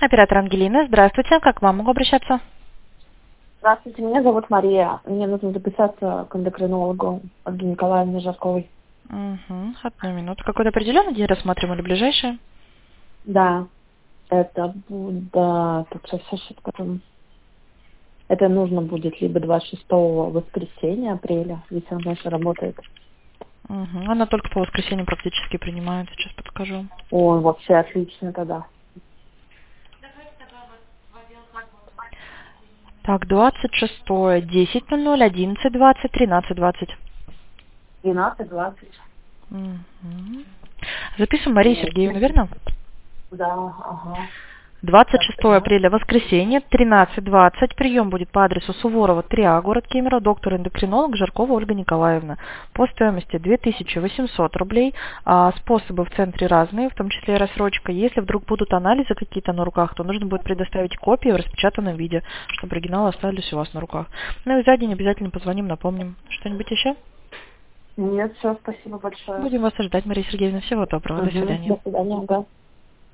Оператор Ангелина, здравствуйте. Как к вам могу обращаться? Здравствуйте, меня зовут Мария. Мне нужно записаться к эндокринологу Ольге Николаевне Жарковой. Угу. Одну минуту. Какой-то определенный день рассматриваем или ближайший? Да, это будет... Тут сейчас скажу. Это нужно будет либо 26 воскресенья апреля, если она еще работает. Угу. Она только по воскресеньям практически принимает. Сейчас подскажу. Ой, вообще отлично тогда. Так, 26-е, 10:00, 11:20, 13:20. 12-20. Угу. Записываем Марию Сергеевну, верно? Да, ага. 26 апреля, воскресенье, 13:20. Прием будет по адресу Суворова, 3А, город Кемерово, доктор-эндокринолог Жаркова Ольга Николаевна. По стоимости 2800 рублей. Способы в центре разные, в том числе и рассрочка. Если вдруг будут анализы какие-то на руках, то нужно будет предоставить копии в распечатанном виде, чтобы оригиналы остались у вас на руках. Ну и за день обязательно позвоним, напомним. Что-нибудь еще? Нет, все, спасибо большое. Будем вас ожидать, Мария Сергеевна. Всего доброго. До свидания. До свидания, да.